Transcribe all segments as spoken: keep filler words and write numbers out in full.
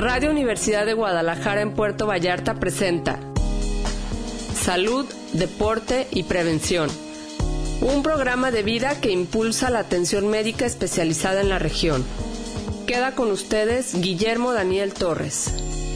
Radio Universidad de Guadalajara en Puerto Vallarta presenta Salud, Deporte y Prevención, un programa de vida que impulsa la atención médica especializada en la región. Queda con ustedes Guillermo Daniel Torres.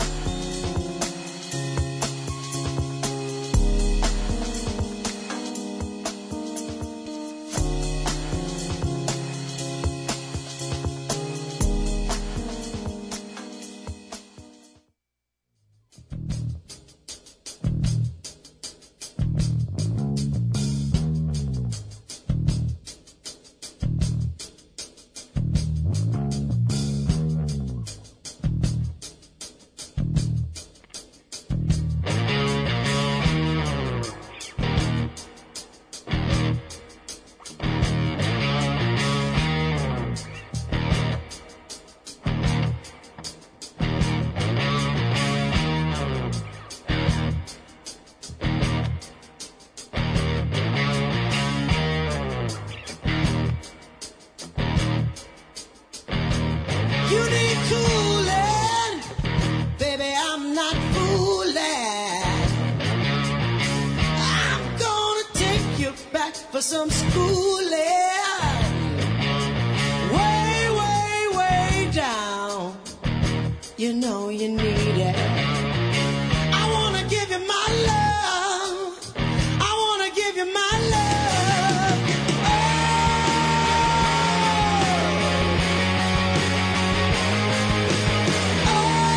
For some schooling, way, way, way down. You know you need it. I wanna give you my love. I wanna give you my love. Oh,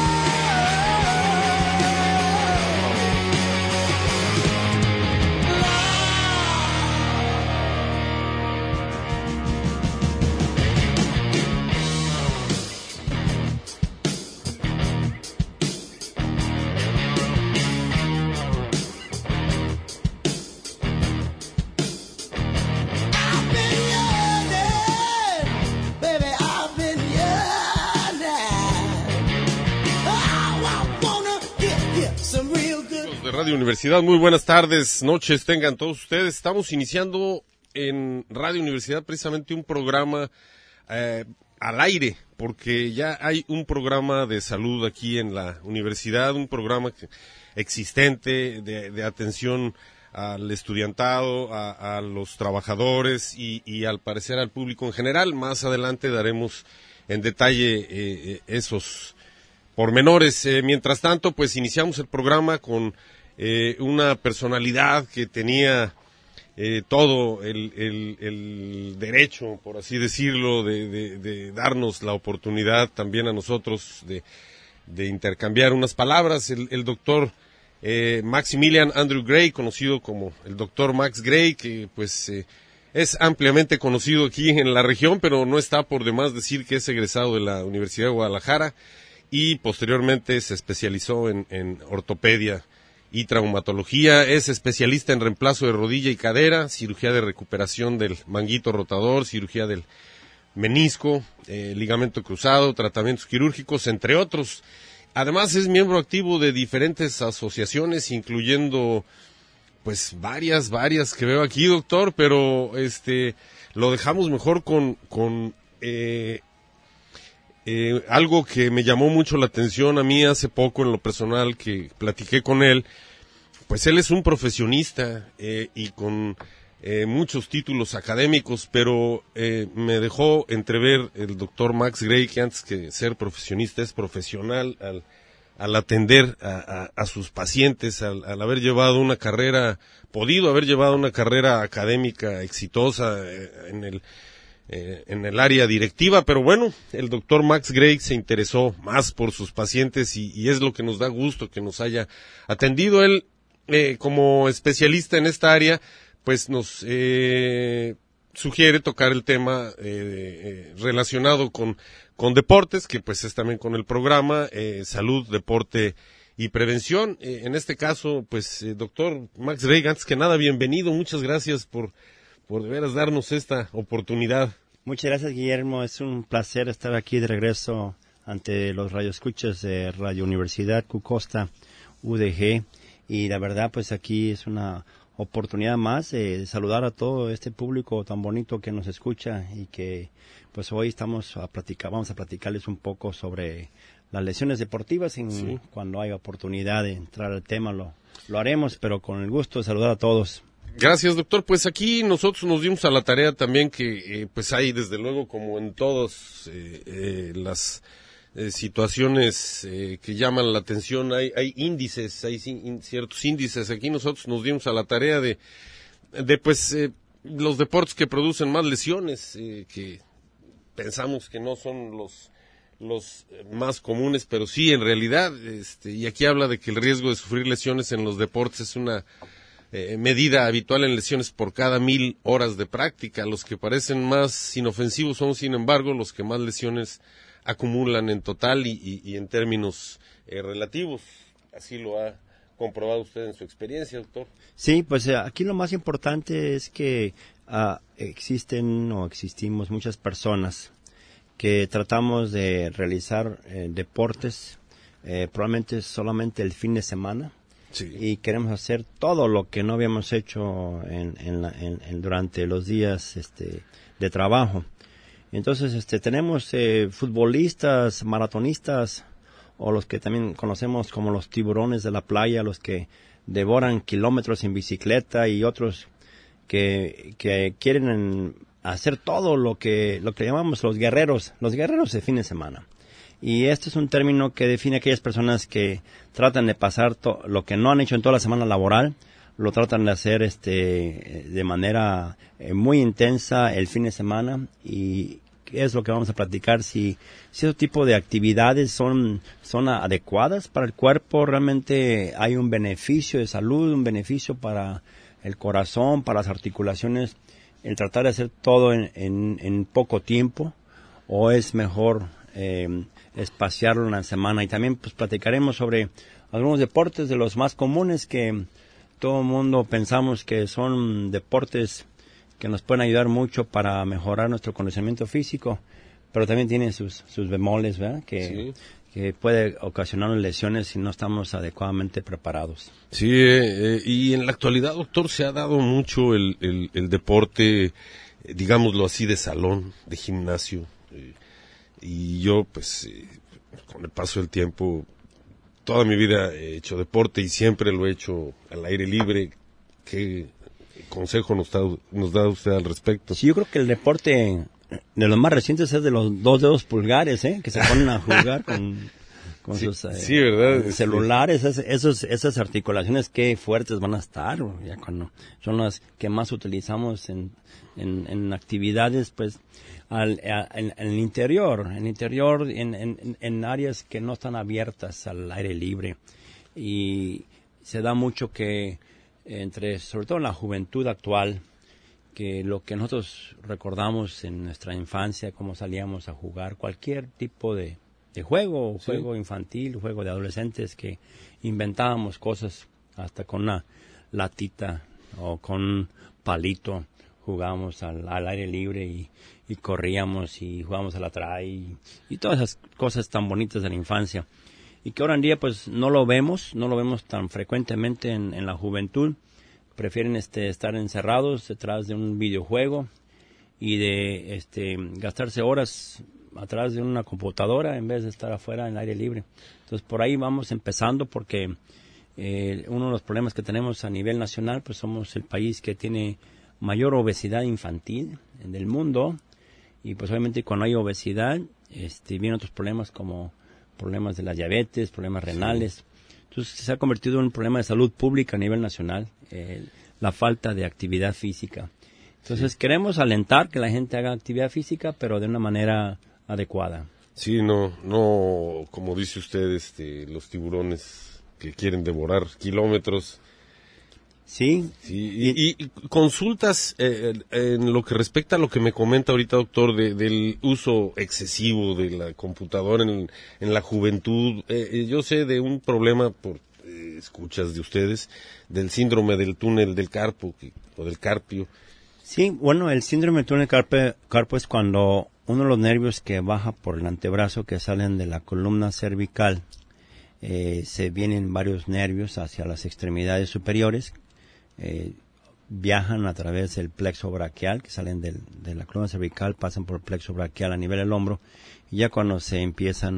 de Radio Universidad, muy buenas tardes, noches tengan todos ustedes. Estamos iniciando en Radio Universidad precisamente un programa eh, al aire, porque ya hay un programa de salud aquí en la universidad, un programa que, existente de, de atención al estudiantado, a, a los trabajadores y, y al parecer al público en general. Más adelante daremos en detalle eh, esos pormenores. Eh, mientras tanto, pues iniciamos el programa con eh, una personalidad que tenía eh, todo el, el, el derecho, por así decirlo, de, de, de darnos la oportunidad también a nosotros de, de intercambiar unas palabras. El, el doctor eh, Maximilian Andrew Gray, conocido como el doctor Max Gray, que pues eh, es ampliamente conocido aquí en la región, pero no está por demás decir que es egresado de la Universidad de Guadalajara y posteriormente se especializó en, en ortopedia y traumatología. Es especialista en reemplazo de rodilla y cadera, cirugía de recuperación del manguito rotador, cirugía del menisco, eh, ligamento cruzado, tratamientos quirúrgicos, entre otros. Además es miembro activo de diferentes asociaciones, incluyendo pues varias, varias que veo aquí, doctor, pero este lo dejamos mejor con, con eh, Eh, algo que me llamó mucho la atención a mí hace poco en lo personal que platiqué con él. Pues él es un profesionista eh, y con eh, muchos títulos académicos, pero eh, me dejó entrever el doctor Max Gray que antes que ser profesionista es profesional al, al atender a, a, a sus pacientes, al, al haber llevado una carrera, podido haber llevado una carrera académica exitosa eh, en el Eh, en el área directiva, pero bueno, el doctor Max Gray se interesó más por sus pacientes y, y es lo que nos da gusto que nos haya atendido. Él, eh, como especialista en esta área, pues nos eh, sugiere tocar el tema eh, eh, relacionado con, con deportes, que pues es también con el programa eh, Salud, Deporte y Prevención. Eh, en este caso, pues, eh, doctor Max Gray, antes que nada, bienvenido, muchas gracias por por de veras darnos esta oportunidad. Muchas gracias, Guillermo. Es un placer estar aquí de regreso ante los radioescuchas de Radio Universidad Q Costa U D G. Y la verdad, pues aquí es una oportunidad más de saludar a todo este público tan bonito que nos escucha y que pues hoy estamos a platicar, vamos a platicarles un poco sobre las lesiones deportivas. En, sí. Cuando hay oportunidad de entrar al tema lo, lo haremos, pero con el gusto de saludar a todos. Gracias, doctor. Pues aquí nosotros nos dimos a la tarea también que, eh, pues hay desde luego, como en todas eh, eh, las eh, situaciones eh, que llaman la atención, hay, hay índices, hay in, ciertos índices. Aquí nosotros nos dimos a la tarea de, de pues, eh, los deportes que producen más lesiones, eh, que pensamos que no son los los más comunes, pero sí, en realidad, este, y aquí habla de que el riesgo de sufrir lesiones en los deportes es una eh, medida habitual en lesiones por cada mil horas de práctica. Los que parecen más inofensivos son, sin embargo, los que más lesiones acumulan en total y, y, y en términos eh, relativos. Así lo ha comprobado usted en su experiencia, doctor. Sí, pues eh, aquí lo más importante es que uh, existen o existimos muchas personas que tratamos de realizar eh, deportes eh, probablemente solamente el fin de semana. Sí. Y queremos hacer todo lo que no habíamos hecho en, en la, en, en, durante los días este, de trabajo. Entonces este, tenemos eh, futbolistas, maratonistas, o los que también conocemos como los tiburones de la playa, los que devoran kilómetros en bicicleta, y otros que, que quieren hacer todo lo que, lo que llamamos los guerreros, los guerreros de fin de semana. Y este es un término que define a aquellas personas que tratan de pasar to- lo que no han hecho en toda la semana laboral, lo tratan de hacer este de manera eh, muy intensa el fin de semana. Y es lo que vamos a platicar, si, si ese tipo de actividades son, son adecuadas para el cuerpo, realmente hay un beneficio de salud, un beneficio para el corazón, para las articulaciones, el tratar de hacer todo en, en, en poco tiempo, o es mejor eh, espaciarlo en la semana. Y también pues platicaremos sobre algunos deportes de los más comunes que todo el mundo pensamos que son deportes que nos pueden ayudar mucho para mejorar nuestro conocimiento físico, pero también tienen sus, sus bemoles, ¿verdad? Que, sí. que puede ocasionar lesiones si no estamos adecuadamente preparados. Sí, eh, y en la actualidad, doctor, se ha dado mucho el, el, el deporte, eh, digámoslo así, de salón, de gimnasio. Eh, y yo, pues, eh, con el paso del tiempo, toda mi vida he hecho deporte y siempre lo he hecho al aire libre. ¿Qué consejo nos da, nos da usted al respecto? Sí, yo creo que el deporte de los más recientes es de los dos dedos pulgares, ¿eh? Que se ponen a jugar con, con sí, sus eh, sí, ¿verdad? celulares, es, esos, esas articulaciones qué fuertes van a estar, ya cuando son las que más utilizamos en, en, en actividades, pues, al, a, en, en el interior, en el interior, en, en, en áreas que no están abiertas al aire libre. Y se da mucho que entre, sobre todo en la juventud actual, que lo que nosotros recordamos en nuestra infancia, cómo salíamos a jugar cualquier tipo de, de juego, sí. juego infantil, juego de adolescentes, que inventábamos cosas hasta con una latita o con un palito, jugábamos al, al aire libre y, y corríamos y jugábamos a la trae y, y todas esas cosas tan bonitas de la infancia. Y que ahora en día pues no lo vemos, no lo vemos tan frecuentemente en, en la juventud. Prefieren este estar encerrados detrás de un videojuego y de este gastarse horas atrás de una computadora en vez de estar afuera en el aire libre. Entonces por ahí vamos empezando, porque eh, uno de los problemas que tenemos a nivel nacional, pues somos el país que tiene mayor obesidad infantil en el mundo, y pues obviamente cuando hay obesidad este vienen otros problemas como problemas de la diabetes, problemas renales. Sí. Entonces se ha convertido en un problema de salud pública a nivel nacional, eh, la falta de actividad física. Entonces sí. queremos alentar que la gente haga actividad física, pero de una manera adecuada. Sí, no, no, como dice usted, este, los tiburones que quieren devorar kilómetros. Sí. sí y, y consultas eh, en lo que respecta a lo que me comenta ahorita, doctor, de, del uso excesivo de la computadora en, en la juventud. Eh, yo sé de un problema, por eh, escuchas de ustedes, del síndrome del túnel del carpo que, o del carpio. Sí, bueno, el síndrome del túnel del carpo, carpo es cuando uno de los nervios que baja por el antebrazo, que salen de la columna cervical, eh, se vienen varios nervios hacia las extremidades superiores. Eh, viajan a través del plexo braquial, que salen del, de la columna cervical, pasan por el plexo braquial a nivel del hombro, y ya cuando se empiezan a,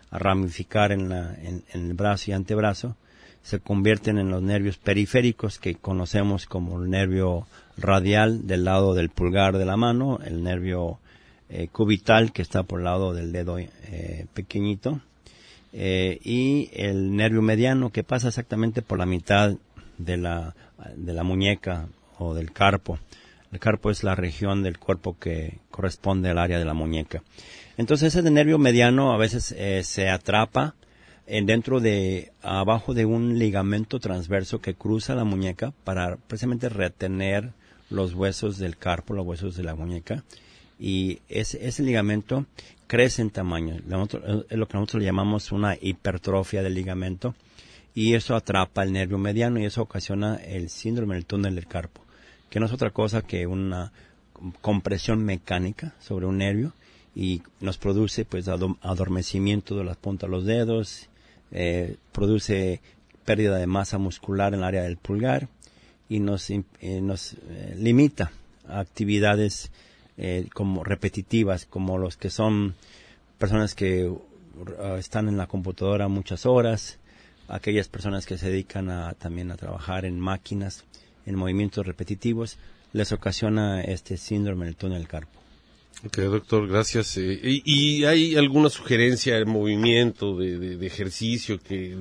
a ramificar en, la, en, en el brazo y antebrazo, se convierten en los nervios periféricos que conocemos como el nervio radial del lado del pulgar de la mano, el nervio eh, cubital que está por el lado del dedo eh, pequeñito, eh, y el nervio mediano que pasa exactamente por la mitad de la, de la muñeca o del carpo. El carpo es la región del cuerpo que corresponde al área de la muñeca. Entonces ese nervio mediano a veces eh, se atrapa en dentro de, abajo de un ligamento transverso que cruza la muñeca para precisamente retener los huesos del carpo, los huesos de la muñeca. Y ese, ese ligamento crece en tamaño. Nosotros, es lo que nosotros le llamamos una hipertrofia del ligamento. Y eso atrapa el nervio mediano y eso ocasiona el síndrome del túnel del carpo, que no es otra cosa que una compresión mecánica sobre un nervio y nos produce pues adormecimiento de las puntas de los dedos, eh, produce pérdida de masa muscular en el área del pulgar y nos, eh, nos eh, limita a actividades eh, como repetitivas, como los que son personas que uh, están en la computadora muchas horas, aquellas personas que se dedican a, también a trabajar en máquinas, en movimientos repetitivos, les ocasiona este síndrome del túnel del carpo. Ok, doctor, gracias. Eh, y, ¿Y hay alguna sugerencia de movimiento, de, de, de ejercicio que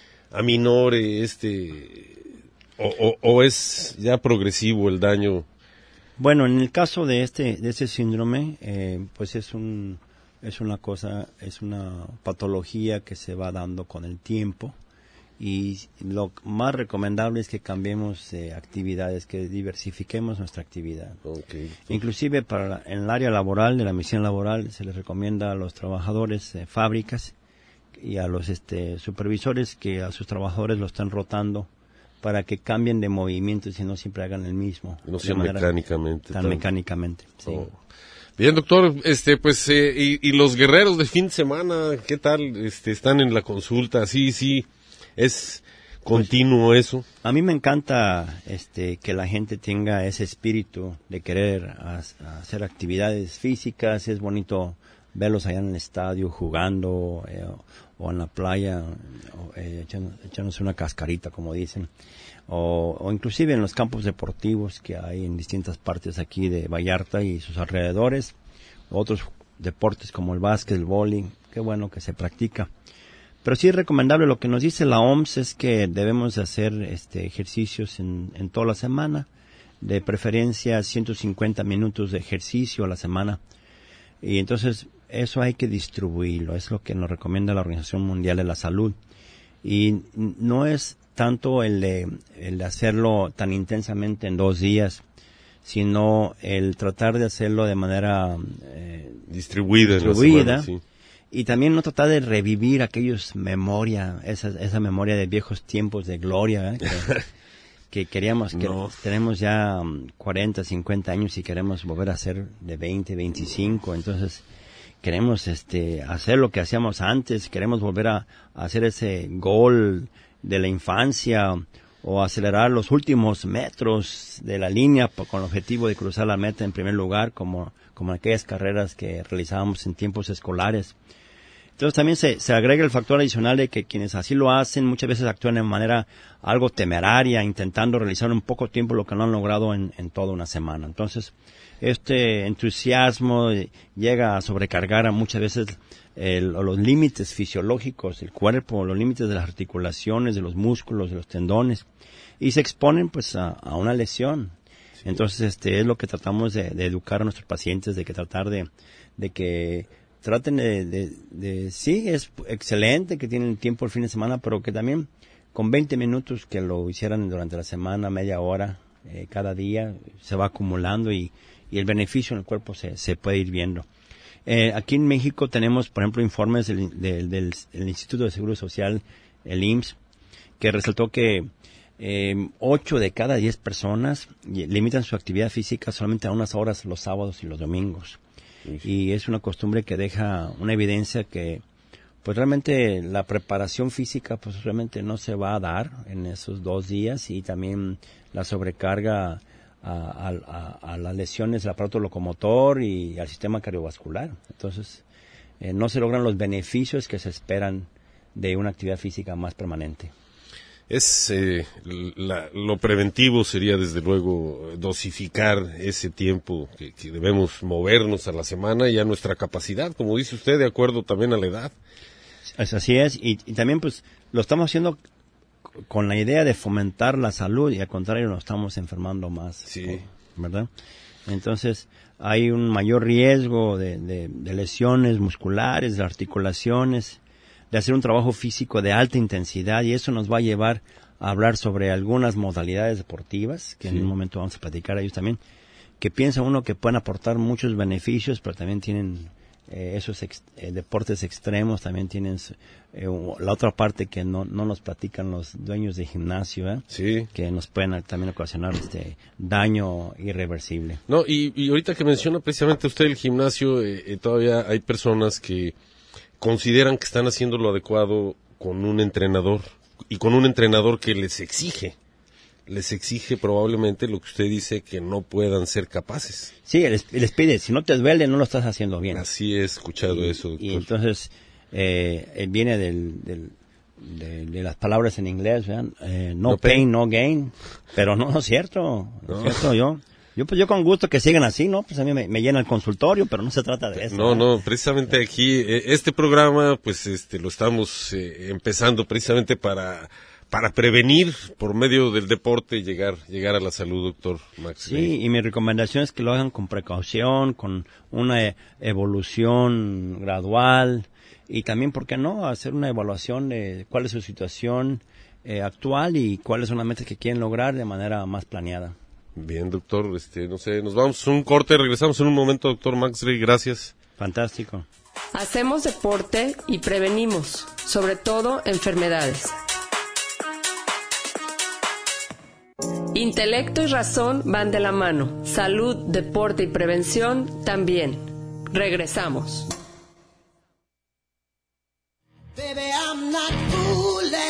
aminore este, o, o, o es ya progresivo el daño? Bueno, en el caso de este, de este síndrome, eh, pues es un, es una cosa, es una patología que se va dando con el tiempo. Y lo más recomendable es que cambiemos eh, actividades, que diversifiquemos nuestra actividad. Okay. Inclusive para la, en el área laboral, de la misión laboral, se les recomienda a los trabajadores de fábricas y a los este, supervisores que a sus trabajadores lo están rotando para que cambien de movimientos y no siempre hagan el mismo. No sea mecánicamente. Tan, tan mecánicamente, sí. Oh. Bien, doctor, este, pues, eh, y, y los guerreros de fin de semana, ¿qué tal? Este, están en la consulta, sí, sí. ¿Es continuo pues, eso? A mí me encanta este que la gente tenga ese espíritu de querer a, a hacer actividades físicas. Es bonito verlos allá en el estadio jugando eh, o, o en la playa o, eh, echando, echándose una cascarita, como dicen. O, o inclusive en los campos deportivos que hay en distintas partes aquí de Vallarta y sus alrededores. Otros deportes como el básquet, el vóley, qué bueno que se practica. Pero sí es recomendable, lo que nos dice la O M S es que debemos de hacer este, ejercicios en, en toda la semana, de preferencia ciento cincuenta minutos de ejercicio a la semana. Y entonces eso hay que distribuirlo, es lo que nos recomienda la Organización Mundial de la Salud. Y no es tanto el de, el de hacerlo tan intensamente en dos días, sino el tratar de hacerlo de manera eh, distribuida. distribuida en la semana, sí. Y también no tratar de revivir aquellos memoria, esa, esa memoria de viejos tiempos de gloria, ¿eh? que, que queríamos, que no. Tenemos ya um, cuarenta, cincuenta años y queremos volver a hacer de veinte, veinticinco, entonces queremos este hacer lo que hacíamos antes, queremos volver a, a hacer ese gol de la infancia o acelerar los últimos metros de la línea con el objetivo de cruzar la meta en primer lugar, como, como aquellas carreras que realizábamos en tiempos escolares. Entonces también se, se agrega el factor adicional de que quienes así lo hacen muchas veces actúan de manera algo temeraria, intentando realizar en poco tiempo lo que no han logrado en, en toda una semana. Entonces, este entusiasmo llega a sobrecargar a muchas veces el, los límites fisiológicos del cuerpo, los límites de las articulaciones, de los músculos, de los tendones, y se exponen pues a, a una lesión. Sí. Entonces, este es lo que tratamos de, de educar a nuestros pacientes, de que tratar de, de que traten de, de, de, sí, es excelente que tienen tiempo el fin de semana, pero que también con veinte minutos que lo hicieran durante la semana, media hora, eh, cada día, se va acumulando y, y el beneficio en el cuerpo se, se puede ir viendo. Eh, aquí en México tenemos, por ejemplo, informes del, del, del, del Instituto de Seguro Social, el I M S S, que resaltó que eh, ocho de cada diez personas limitan su actividad física solamente a unas horas los sábados y los domingos. Sí. Y es una costumbre que deja una evidencia que pues realmente la preparación física pues realmente no se va a dar en esos dos días y también la sobrecarga a, a, a, a las lesiones del aparato locomotor y al sistema cardiovascular. Entonces eh, no se logran los beneficios que se esperan de una actividad física más permanente. Es eh, la, lo preventivo sería desde luego dosificar ese tiempo que, que debemos movernos a la semana y a nuestra capacidad, como dice usted, de acuerdo también a la edad. Es, así es, y, y también pues lo estamos haciendo con la idea de fomentar la salud y al contrario nos estamos enfermando más, sí, ¿verdad? Entonces hay un mayor riesgo de, de, de lesiones musculares, de articulaciones, de hacer un trabajo físico de alta intensidad y eso nos va a llevar a hablar sobre algunas modalidades deportivas, que sí. En un momento vamos a platicar a ellos también, que piensa uno que pueden aportar muchos beneficios, pero también tienen eh, esos ex, eh, deportes extremos, también tienen eh, la otra parte que no, no nos platican los dueños de gimnasio, ¿eh? Sí. Que nos pueden también ocasionar este daño irreversible. No, y, y ahorita que menciona precisamente usted el gimnasio, eh, eh, todavía hay personas que consideran que están haciendo lo adecuado con un entrenador y con un entrenador que les exige, les exige probablemente lo que usted dice que no puedan ser capaces. Sí, les, les pide, si no te duele no lo estás haciendo bien. Así he escuchado y, eso, doctor. Y entonces eh, viene del, del, de, de las palabras en inglés, ¿verdad? Eh, no, no pain, pain, no gain, pero no, no es cierto, no es cierto, yo... Yo pues yo con gusto que sigan así, ¿no? Pues a mí me, me llena el consultorio, pero no se trata de eso. No, ¿eh? no, precisamente aquí, eh, este programa, pues este, lo estamos eh, empezando precisamente para, para prevenir por medio del deporte llegar, llegar a la salud, doctor Max. Sí, Gray. Y mi recomendación es que lo hagan con precaución, con una e- evolución gradual y también, ¿por qué no?, hacer una evaluación de cuál es su situación eh, actual y cuáles son las metas que quieren lograr de manera más planeada. Bien, doctor, este, no sé, nos vamos a un corte, regresamos en un momento, doctor Max Gray, gracias. Fantástico. Hacemos deporte y prevenimos, sobre todo enfermedades. Intelecto y razón van de la mano, salud, deporte y prevención también. Regresamos. Baby, I'm not foolish.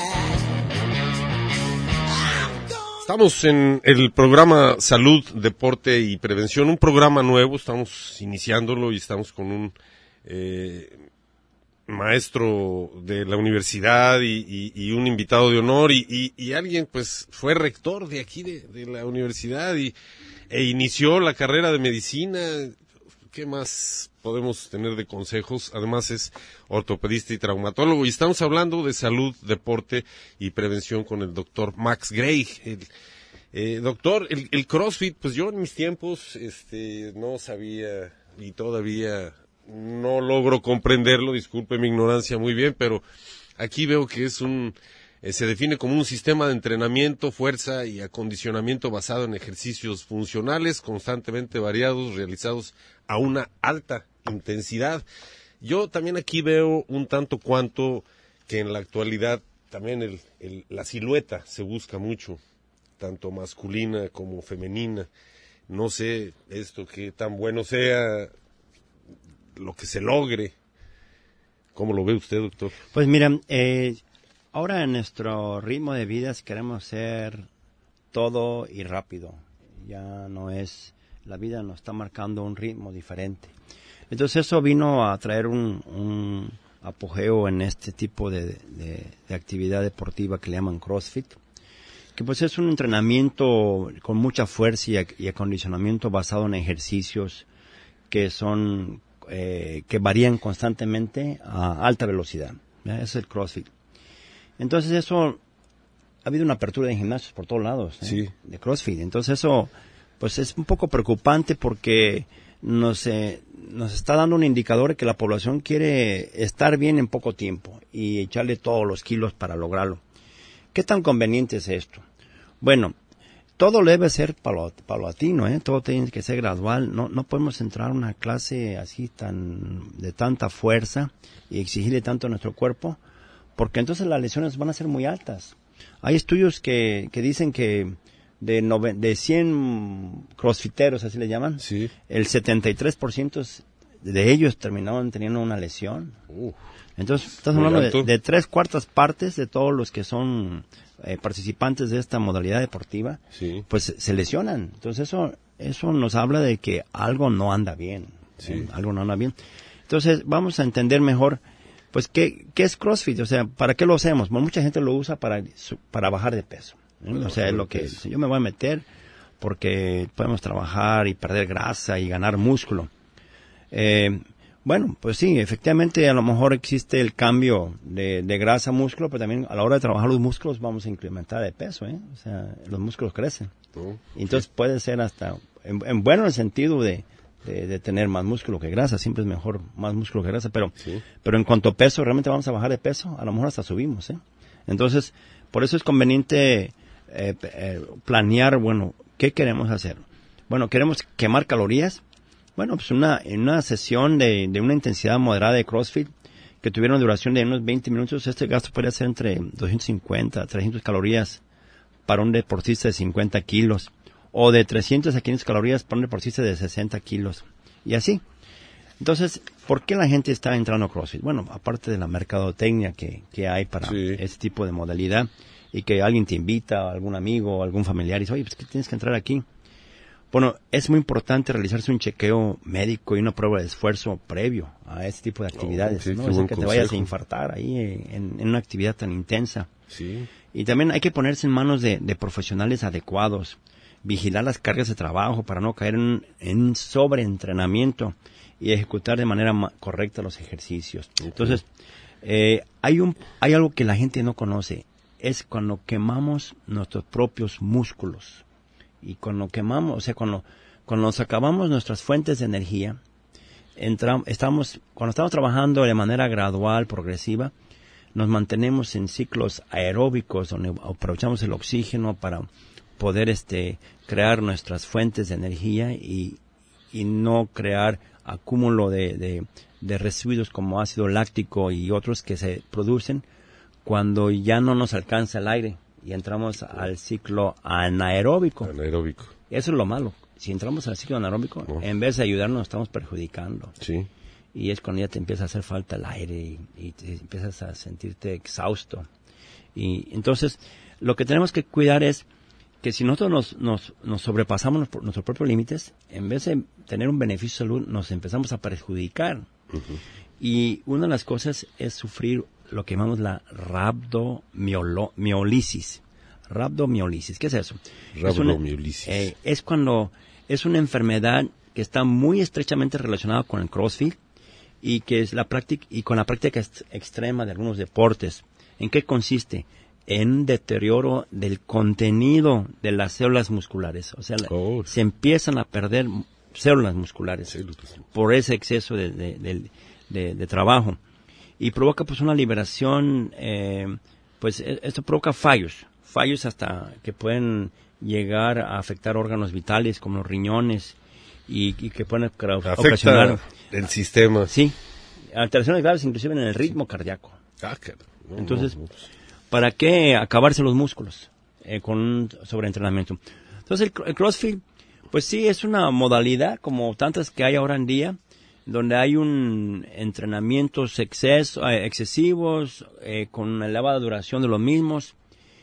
Estamos en el programa Salud, Deporte y Prevención, un programa nuevo, estamos iniciándolo y estamos con un eh, maestro de la universidad y, y, y un invitado de honor y, y, y alguien pues fue rector de aquí de, de la universidad y, e inició la carrera de medicina. ¿Qué más podemos tener de consejos? Además es ortopedista y traumatólogo y estamos hablando de salud, deporte y prevención con el doctor Max Gray. El, eh, doctor, el, el CrossFit, pues yo en mis tiempos este, no sabía y todavía no logro comprenderlo, disculpe mi ignorancia muy bien, pero aquí veo que es un... se define como un sistema de entrenamiento, fuerza y acondicionamiento basado en ejercicios funcionales constantemente variados, realizados a una alta intensidad. Yo también aquí veo un tanto cuanto que en la actualidad también el, el, la silueta se busca mucho, tanto masculina como femenina. No sé esto qué tan bueno sea, lo que se logre. ¿Cómo lo ve usted, doctor? Pues mira, eh... ahora en nuestro ritmo de vida queremos ser todo y rápido. Ya no es, la vida nos está marcando un ritmo diferente. Entonces eso vino a traer un, un apogeo en este tipo de, de, de actividad deportiva que le llaman CrossFit, que pues es un entrenamiento con mucha fuerza y, y acondicionamiento basado en ejercicios que son, eh, que varían constantemente a alta velocidad. ¿Ya? Es el CrossFit. Entonces eso, ha habido una apertura de gimnasios por todos lados, ¿eh? Sí. De CrossFit. Entonces eso, pues es un poco preocupante porque nos, eh, nos está dando un indicador de que la población quiere estar bien en poco tiempo y echarle todos los kilos para lograrlo. ¿Qué tan conveniente es esto? Bueno, todo debe ser paulatino, ¿eh? Todo tiene que ser gradual. No, no podemos entrar a una clase así tan, de tanta fuerza y exigirle tanto a nuestro cuerpo, porque entonces las lesiones van a ser muy altas. Hay estudios que, que dicen que de, nove, de cien crossfiteros, así le llaman, sí, el setenta y tres por ciento de ellos terminaban teniendo una lesión. Uh, entonces, estás hablando de, de tres cuartas partes de todos los que son eh, participantes de esta modalidad deportiva, sí, pues se lesionan. Entonces eso, eso nos habla de que algo no anda bien. Sí. ¿eh? Algo no anda bien. Entonces, vamos a entender mejor, pues, ¿qué, qué es CrossFit? O sea, ¿para qué lo hacemos? Bueno, mucha gente lo usa para, para bajar de peso. ¿eh? O sea, es lo que es. Yo me voy a meter porque podemos trabajar y perder grasa y ganar músculo. Eh, bueno, pues sí, efectivamente, a lo mejor existe el cambio de, de grasa a músculo, pero también a la hora de trabajar los músculos vamos a incrementar de peso, ¿eh? O sea, los músculos crecen. Oh, Entonces, sí. puede ser hasta, en, en bueno en el sentido de De, de tener más músculo que grasa, siempre es mejor más músculo que grasa, pero sí. pero en cuanto a peso, realmente vamos a bajar de peso, a lo mejor hasta subimos, ¿eh? Entonces, por eso es conveniente eh, eh, planear, bueno, ¿qué queremos hacer? Bueno, ¿queremos quemar calorías? Bueno, pues una, en una sesión de, de una intensidad moderada de CrossFit, que tuviera una duración de unos veinte minutos, este gasto podría ser entre doscientas cincuenta, trescientas calorías para un deportista de cincuenta kilos. O de trescientas a quinientas calorías para un deportista de sesenta kilos. Y así. Entonces, ¿por qué la gente está entrando a CrossFit? Bueno, aparte de la mercadotecnia que, que hay para sí. este tipo de modalidad, y que alguien te invita, algún amigo, algún familiar, y dice, oye, pues que tienes que entrar aquí. Bueno, es muy importante realizarse un chequeo médico y una prueba de esfuerzo previo a este tipo de actividades. Oh, sí, ¿no? Es que consejo. Te vayas a infartar ahí en, en una actividad tan intensa. Sí. Y también hay que ponerse en manos de, de profesionales adecuados. Vigilar las cargas de trabajo para no caer en, en sobreentrenamiento y ejecutar de manera ma- correcta los ejercicios. Okay. Entonces, eh, hay un hay algo que la gente no conoce, es cuando quemamos nuestros propios músculos. Y cuando quemamos, o sea, cuando, cuando nos acabamos nuestras fuentes de energía, entra, estamos, cuando estamos trabajando de manera gradual, progresiva, nos mantenemos en ciclos aeróbicos donde aprovechamos el oxígeno para poder este crear nuestras fuentes de energía y, y no crear acúmulo de, de, de residuos como ácido láctico y otros que se producen cuando ya no nos alcanza el aire y entramos al ciclo anaeróbico. Anaeróbico. Eso es lo malo. Si entramos al ciclo anaeróbico, no. en vez de ayudarnos, nos estamos perjudicando. Sí. Y es cuando ya te empieza a hacer falta el aire y, y te empiezas a sentirte exhausto. Y entonces, lo que tenemos que cuidar es que si nosotros nos, nos, nos sobrepasamos nuestros propios límites, en vez de tener un beneficio de salud, nos empezamos a perjudicar. Uh-huh. Y una de las cosas es sufrir lo que llamamos la rabdomiolisis. Rabdomiolisis, ¿qué es eso? Rabdomiolisis. Es, una, eh, es cuando es una enfermedad que está muy estrechamente relacionada con el CrossFit y que es la práctica y con la práctica est- extrema de algunos deportes. ¿En qué consiste? En un deterioro del contenido de las células musculares. O sea, oh. se empiezan a perder células musculares sí, por ese exceso de, de, de, de, de trabajo. Y provoca pues una liberación, eh, pues esto provoca fallos, fallos hasta que pueden llegar a afectar órganos vitales como los riñones y, y que pueden Afecta ocasionar el sistema. Sí, alteraciones graves inclusive en el ritmo cardíaco. Ah, no, Entonces, no, no. ¿para qué acabarse los músculos eh, con un sobreentrenamiento? Entonces, el, el CrossFit, pues sí, es una modalidad como tantas que hay ahora en día, donde hay un entrenamientos exceso, eh, excesivos, eh, con una elevada duración de los mismos,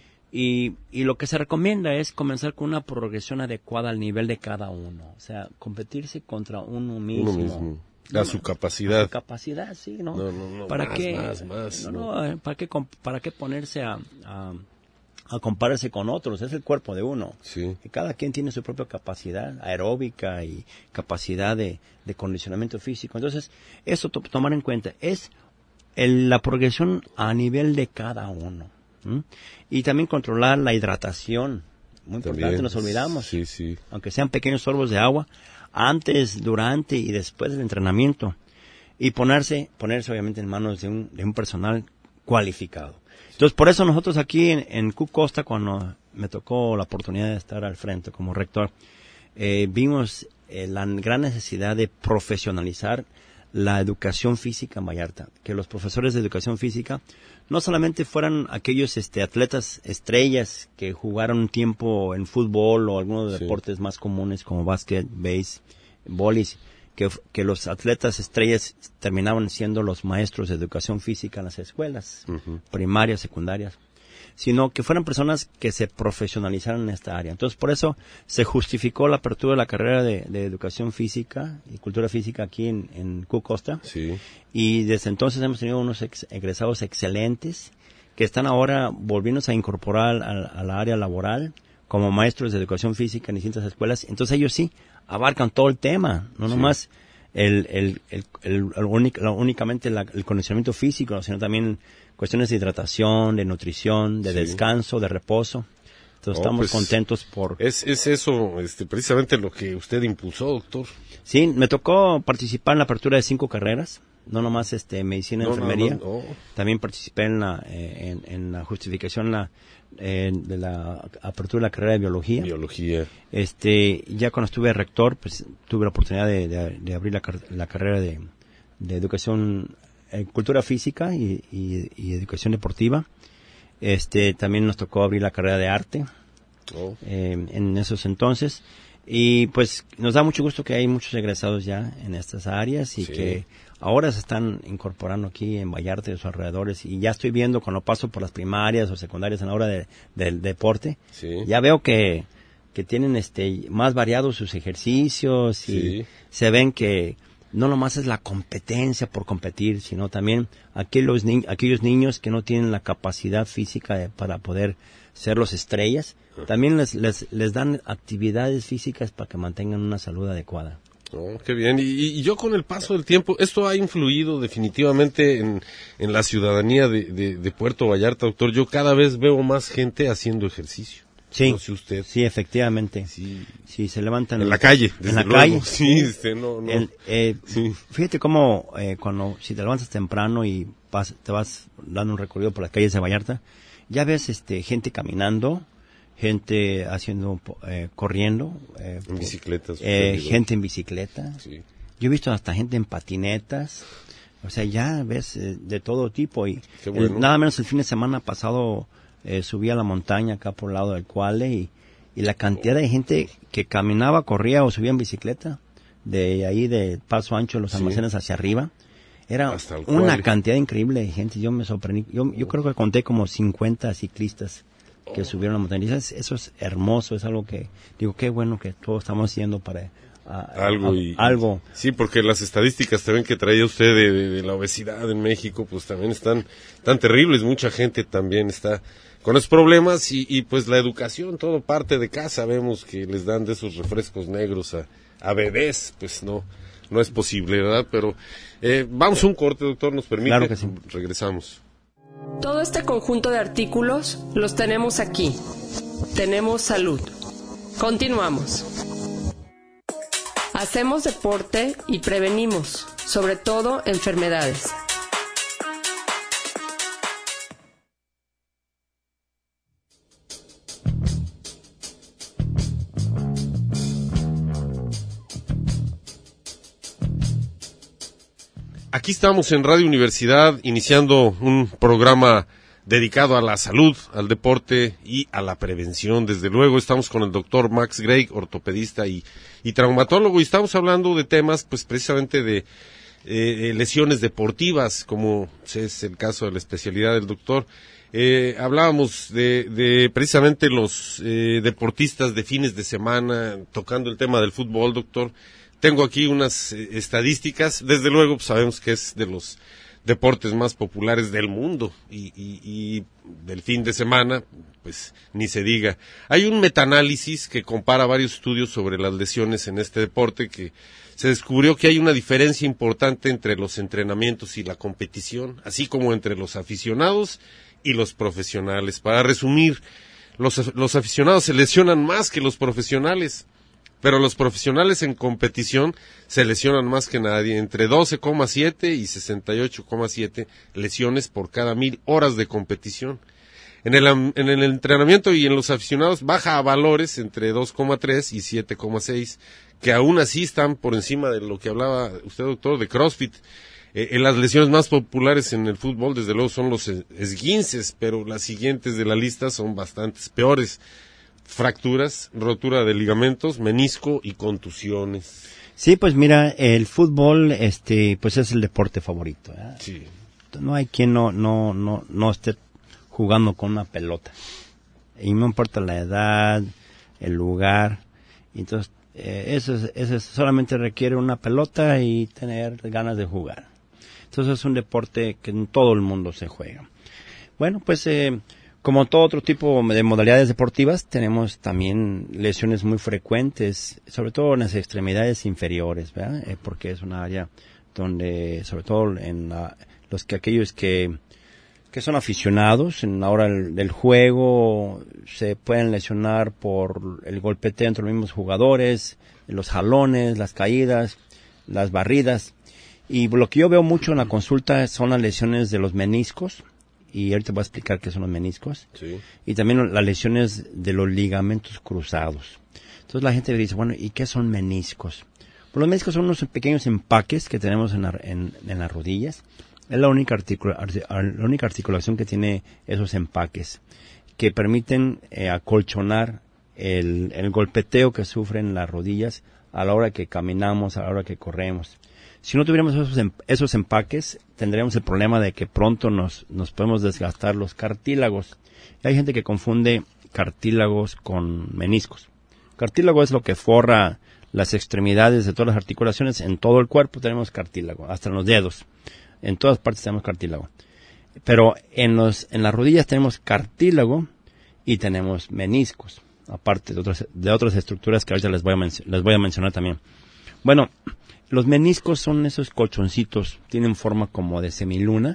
y, y lo que se recomienda es comenzar con una progresión adecuada al nivel de cada uno, o sea, competirse contra uno mismo. Uno mismo. A su capacidad. A su capacidad, sí, ¿no? No, no, no. ¿Para más, qué? Más, más, no, no. no, eh, ¿para qué, para qué ponerse a, a, a compararse con otros? Es el cuerpo de uno. Sí. Y cada quien tiene su propia capacidad aeróbica y capacidad de, de condicionamiento físico. Entonces, eso to- tomar en cuenta es el, la progresión a nivel de cada uno. ¿m? Y también controlar la hidratación. Muy importante, también, nos olvidamos. Sí, sí. Aunque sean pequeños sorbos de agua, antes, durante y después del entrenamiento. Y ponerse, ponerse obviamente en manos de un, de un personal cualificado. Entonces, por eso nosotros aquí en, en Q Costa, cuando me tocó la oportunidad de estar al frente como rector, eh, vimos eh, la gran necesidad de profesionalizar la educación física en Vallarta. Que los profesores de educación física no solamente fueran aquellos este, atletas estrellas que jugaron un tiempo en fútbol o algunos sí. deportes más comunes como básquet, base, bolis, que, que los atletas estrellas terminaban siendo los maestros de educación física en las escuelas uh-huh. primarias, secundarias. sino que fueran personas que se profesionalizaran en esta área. Entonces, por eso se justificó la apertura de la carrera de, de educación física y cultura física aquí en, en Q Costa. Sí. Y desde entonces hemos tenido unos ex, egresados excelentes que están ahora volviéndose a incorporar a, a la área laboral como maestros de educación física en distintas escuelas. Entonces ellos sí abarcan todo el tema, no sí. nomás el, el, el, el, el únic, la, únicamente la, el conocimiento físico, sino también cuestiones de hidratación, de nutrición, de sí. descanso, de reposo. Entonces oh, estamos pues, contentos por... Es, es eso, este, precisamente lo que usted impulsó, doctor. Sí, me tocó participar en la apertura de cinco carreras, no nomás este, medicina y no, enfermería. No, no, no. También participé en la, eh, en, en la justificación la, eh, de la apertura de la carrera de biología. Biología. Este, ya cuando estuve rector, pues tuve la oportunidad de, de, de abrir la, la carrera de, de educación, eh, cultura física y, y, y educación deportiva. Este, también nos tocó abrir la carrera de arte oh. eh, en esos entonces. Y pues nos da mucho gusto que hay muchos egresados ya en estas áreas y sí. que ahora se están incorporando aquí en Vallarta y sus alrededores. Y ya estoy viendo cuando paso por las primarias o secundarias en la hora de, del deporte, sí. ya veo que, que tienen este más variados sus ejercicios y sí. se ven que no nomás es la competencia por competir, sino también aquellos, ni- aquellos niños que no tienen la capacidad física de, para poder ser los estrellas, también les, les, les dan actividades físicas para que mantengan una salud adecuada. Oh, qué bien. Y, y yo con el paso del tiempo, esto ha influido definitivamente en, en la ciudadanía de, de, de Puerto Vallarta, doctor. Yo cada vez veo más gente haciendo ejercicio. Sí, no sé usted. sí, efectivamente. Sí, sí se levantan en la calle, en la luego. calle. Sí, este, no, no. El, eh, sí. Fíjate cómo eh, cuando si te levantas temprano y vas, te vas dando un recorrido por las calles de Vallarta, ya ves este gente caminando, gente haciendo eh, corriendo, eh, en bicicletas, eh, gente en bicicleta. Sí. Yo he visto hasta gente en patinetas. O sea, ya ves eh, de todo tipo y Qué bueno. el, nada menos el fin de semana pasado eh, subí a la montaña acá por el lado del Cuale y, y la cantidad de gente que caminaba, corría o subía en bicicleta de ahí de Paso Ancho los almacenes sí. hacia arriba, era una Cuale. Cantidad increíble de gente. Yo me sorprendí, yo, yo creo que conté como cincuenta ciclistas que oh. subieron la montaña. Y eso, eso es hermoso, es algo que digo, qué bueno que todos estamos haciendo para A, algo a, y algo sí, porque las estadísticas también que traía usted de, de, de la obesidad en México pues también están tan terribles, mucha gente también está con esos problemas y, y pues la educación, todo parte de casa, vemos que les dan de esos refrescos negros a, a bebés, pues no no es posible, ¿verdad? Pero eh, vamos a un corte, doctor, ¿nos permite? Claro que sí. Regresamos. Todo este conjunto de artículos los tenemos aquí. Tenemos salud. Continuamos. Hacemos deporte y prevenimos, sobre todo, enfermedades. Aquí estamos en Radio Universidad iniciando un programa dedicado a la salud, al deporte y a la prevención. Desde luego estamos con el doctor Max Gregg, ortopedista y, y traumatólogo, y estamos hablando de temas pues precisamente de eh, lesiones deportivas, como es el caso de la especialidad del doctor. Eh, hablábamos de, de precisamente los eh, deportistas de fines de semana, tocando el tema del fútbol, doctor. Tengo aquí unas eh, estadísticas, desde luego pues, sabemos que es de los deportes más populares del mundo y, y, y del fin de semana, pues ni se diga. Hay un metaanálisis que compara varios estudios sobre las lesiones en este deporte, que se descubrió que hay una diferencia importante entre los entrenamientos y la competición, así como entre los aficionados y los profesionales. Para resumir, los, los aficionados se lesionan más que los profesionales, pero los profesionales en competición se lesionan más que nadie, entre doce coma siete y sesenta y ocho coma siete lesiones por cada mil horas de competición. En el, en el entrenamiento y en los aficionados baja a valores entre dos coma tres y siete coma seis, que aún así están por encima de lo que hablaba usted, doctor, de CrossFit. Eh, en las lesiones más populares en el fútbol, desde luego, son los esguinces, pero las siguientes de la lista son bastantes peores. Fracturas, rotura de ligamentos, menisco y contusiones. Sí, pues mira, el fútbol, este, pues es el deporte favorito, ¿eh? Sí. No hay quien no, no, no, no esté jugando con una pelota. Y no importa la edad, el lugar. Entonces, eh, eso, es, eso es, solamente requiere una pelota y tener ganas de jugar. Entonces, es un deporte que en todo el mundo se juega. Bueno, pues, eh, como todo otro tipo de modalidades deportivas, tenemos también lesiones muy frecuentes, sobre todo en las extremidades inferiores, ¿verdad? Eh, porque es una área donde, sobre todo en la, los que aquellos que que son aficionados en la hora del, del juego, se pueden lesionar por el golpeteo entre los mismos jugadores, los jalones, las caídas, las barridas. Y lo que yo veo mucho en la consulta son las lesiones de los meniscos, y ahorita voy a explicar qué son los meniscos, Sí. y también las lesiones de los ligamentos cruzados. Entonces la gente dice, bueno, ¿y qué son meniscos? Pues los meniscos son unos pequeños empaques que tenemos en, la, en, en las rodillas. Es la única, articula, la única articulación que tiene esos empaques, que permiten eh, acolchonar el, el golpeteo que sufren las rodillas a la hora que caminamos, a la hora que corremos. Si no tuviéramos esos, esos empaques, tendríamos el problema de que pronto nos, nos podemos desgastar los cartílagos. Y hay gente que confunde cartílagos con meniscos. Cartílago es lo que forra las extremidades de todas las articulaciones. En todo el cuerpo tenemos cartílago, hasta en los dedos. En todas partes tenemos cartílago. Pero en los en las rodillas tenemos cartílago y tenemos meniscos, aparte de otras de otras estructuras que ahorita les voy a men- les voy a mencionar también. Bueno, los meniscos son esos colchoncitos, tienen forma como de semiluna,